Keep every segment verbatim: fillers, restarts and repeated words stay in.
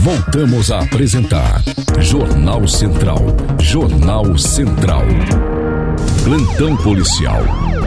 Voltamos a apresentar Jornal Central. Jornal Central. Plantão policial.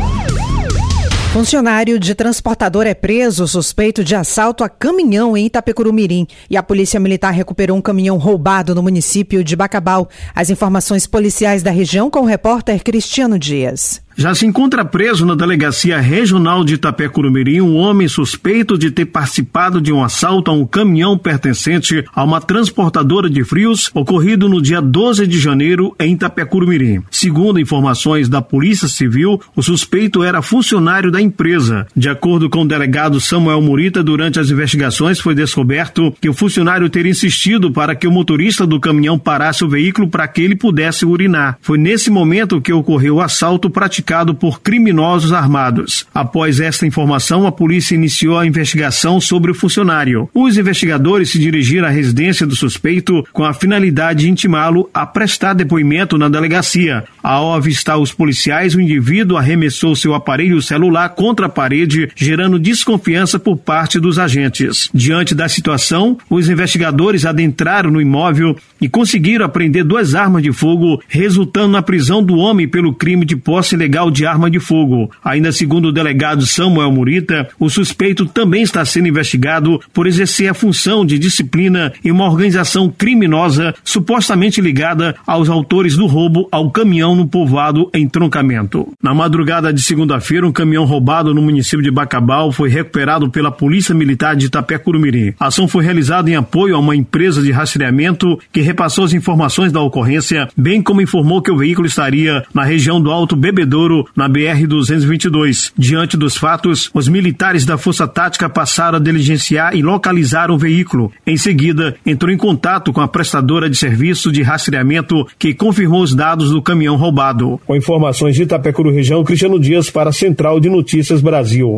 Funcionário de transportador é preso suspeito de assalto a caminhão em Itapecurumirim. E a Polícia Militar recuperou um caminhão roubado no município de Bacabal. As informações policiais da região com o repórter Cristiano Dias. Já se encontra preso na Delegacia Regional de Itapecurumirim um homem suspeito de ter participado de um assalto a um caminhão pertencente a uma transportadora de frios ocorrido no dia doze de janeiro em Itapecurumirim. Segundo informações da Polícia Civil, o suspeito era funcionário da empresa. De acordo com o delegado Samuel Murita, durante as investigações foi descoberto que o funcionário teria insistido para que o motorista do caminhão parasse o veículo para que ele pudesse urinar. Foi nesse momento que ocorreu o assalto praticado por criminosos armados. Após esta informação, a polícia iniciou a investigação sobre o funcionário. Os investigadores se dirigiram à residência do suspeito com a finalidade de intimá-lo a prestar depoimento na delegacia. Ao avistar os policiais, o indivíduo arremessou seu aparelho celular contra a parede, gerando desconfiança por parte dos agentes. Diante da situação, os investigadores adentraram no imóvel e conseguiram apreender duas armas de fogo, resultando na prisão do homem pelo crime de posse ilegal de arma de fogo. Ainda segundo o delegado Samuel Murita, o suspeito também está sendo investigado por exercer a função de disciplina em uma organização criminosa supostamente ligada aos autores do roubo ao caminhão no povoado Entroncamento. Na madrugada de segunda-feira, um caminhão roubado no município de Bacabal foi recuperado pela Polícia Militar de Itapecurumirim. A ação foi realizada em apoio a uma empresa de rastreamento que repassou as informações da ocorrência, bem como informou que o veículo estaria na região do Alto Bebedouro, na B R duzentos e vinte e dois. Diante dos fatos, os militares da Força Tática passaram a diligenciar e localizar o veículo. Em seguida, entrou em contato com a prestadora de serviço de rastreamento que confirmou os dados do caminhão roubado. Com informações de Itapecuru Região, Cristiano Dias para a Central de Notícias Brasil.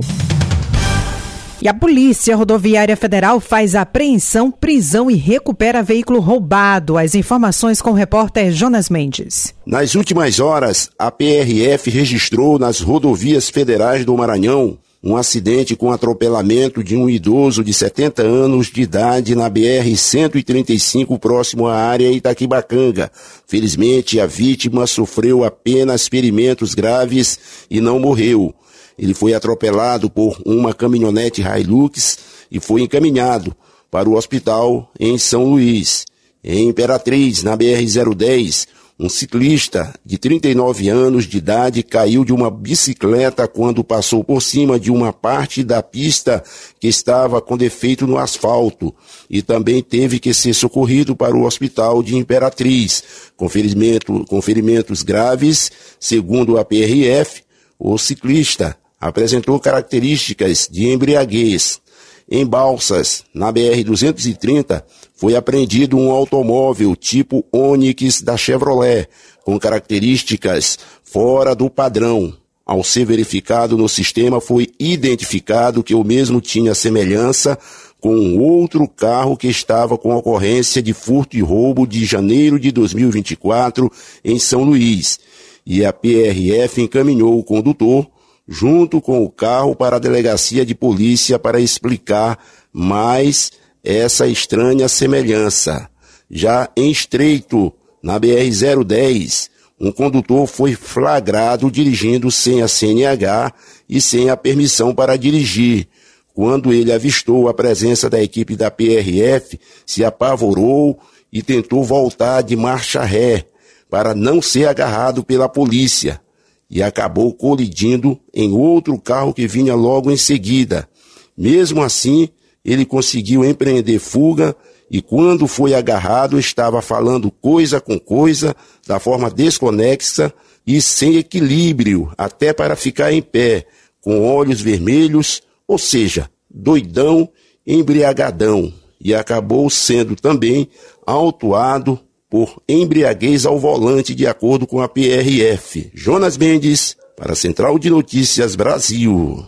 E a Polícia Rodoviária Federal faz apreensão, prisão e recupera veículo roubado. As informações com o repórter Jonas Mendes. Nas últimas horas, a P R F registrou nas rodovias federais do Maranhão um acidente com atropelamento de um idoso de setenta anos de idade na B R cento e trinta e cinco, próximo à área Itaquibacanga. Felizmente, a vítima sofreu apenas ferimentos graves e não morreu. Ele foi atropelado por uma caminhonete Hilux e foi encaminhado para o hospital em São Luís. Em Imperatriz, na B R zero dez, um ciclista de trinta e nove anos de idade caiu de uma bicicleta quando passou por cima de uma parte da pista que estava com defeito no asfalto e também teve que ser socorrido para o hospital de Imperatriz, com ferimento, com ferimentos graves. Segundo a P R F, o ciclista apresentou características de embriaguez. Em Balsas, na B R duzentos e trinta, foi apreendido um automóvel tipo Onix da Chevrolet, com características fora do padrão. Ao ser verificado no sistema, foi identificado que o mesmo tinha semelhança com outro carro que estava com ocorrência de furto e roubo de janeiro de dois mil e vinte e quatro em São Luís. E a P R F encaminhou o condutor junto com o carro para a delegacia de polícia para explicar mais essa estranha semelhança. Já em Estreito, na B R zero dez, um condutor foi flagrado dirigindo sem a C N H e sem a permissão para dirigir. Quando ele avistou a presença da equipe da P R F, se apavorou e tentou voltar de marcha ré para não ser agarrado pela polícia, e acabou colidindo em outro carro que vinha logo em seguida. Mesmo assim, ele conseguiu empreender fuga e quando foi agarrado estava falando coisa com coisa, da forma desconexa e sem equilíbrio, até para ficar em pé, com olhos vermelhos, ou seja, doidão, embriagadão, e acabou sendo também autuado por embriaguez ao volante, de acordo com a P R F. Jonas Mendes, para a Central de Notícias Brasil.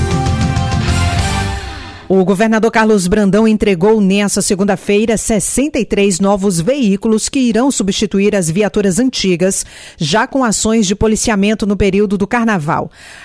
O governador Carlos Brandão entregou nesta segunda-feira sessenta e três novos veículos que irão substituir as viaturas antigas, já com ações de policiamento no período do Carnaval.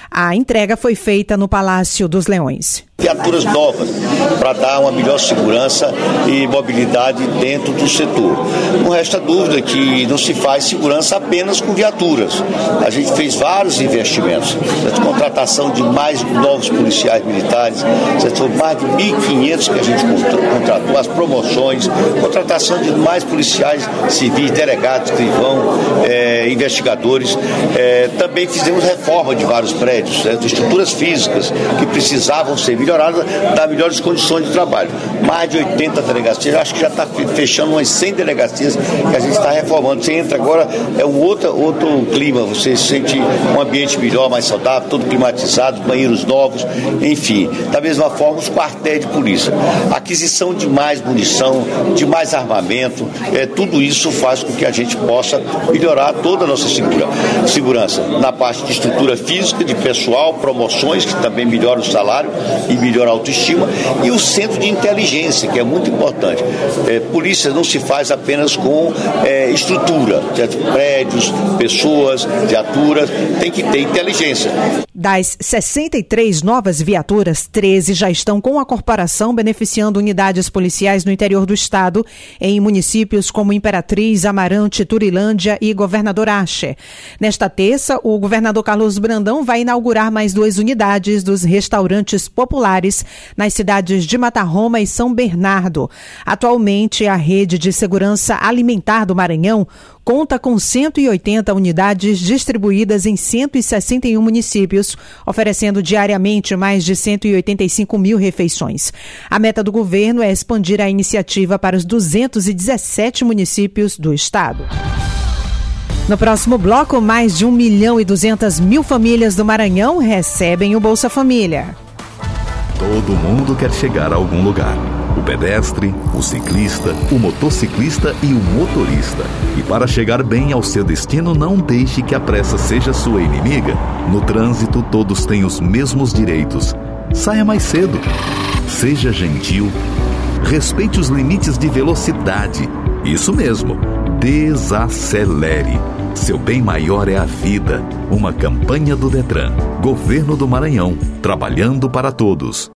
A entrega foi feita no Palácio dos Leões. Viaturas novas para dar uma melhor segurança e mobilidade dentro do setor. Não resta dúvida que não se faz segurança apenas com viaturas. A gente fez vários investimentos. A contratação de mais novos policiais militares, são mais de mil e quinhentos que a gente contratou, as promoções, contratação de mais policiais civis, delegados, escrivão, é, investigadores. É, também fizemos reforma de vários prédios, né, de estruturas físicas que precisavam ser melhoradas, dar melhores condições de trabalho. Mais de oitenta delegacias, acho que já está fechando umas cem delegacias que a gente está reformando. Você entra agora, é um outro, outro clima, você sente um ambiente melhor, mais saudável, todo climatizado, banheiros novos, enfim. Da mesma forma, os quartéis de polícia. Aquisição de mais munição, de mais armamento, é, tudo isso faz com que a gente possa melhorar toda a nossa segura, segurança. Na parte de estrutura física, de pessoal, promoções, que também melhoram o salário e melhora a autoestima, e o centro de inteligência, que é muito importante. É, polícia não se faz apenas com é, estrutura, de prédios, pessoas, viaturas, tem que ter inteligência. Das sessenta e três novas viaturas, treze já estão com a corporação, beneficiando unidades policiais no interior do estado, em municípios como Imperatriz, Amarante, Turilândia e Governador Acher. Nesta terça, o governador Carlos Brandão vai inaugurar mais duas unidades dos restaurantes populares nas cidades de Matarroma e São Bernardo. Atualmente, a Rede de Segurança Alimentar do Maranhão conta com cento e oitenta unidades distribuídas em cento e sessenta e um municípios, oferecendo diariamente mais de cento e oitenta e cinco mil refeições. A meta do governo é expandir a iniciativa para os duzentos e dezessete municípios do estado. No próximo bloco, mais de um milhão e duzentas mil famílias do Maranhão recebem o Bolsa Família. Todo mundo quer chegar a algum lugar. O pedestre, o ciclista, o motociclista e o motorista. E para chegar bem ao seu destino, não deixe que a pressa seja sua inimiga. No trânsito, todos têm os mesmos direitos. Saia mais cedo. Seja gentil. Respeite os limites de velocidade. Isso mesmo. Desacelere. Seu bem maior é a vida. Uma campanha do Detran. Governo do Maranhão. Trabalhando para todos.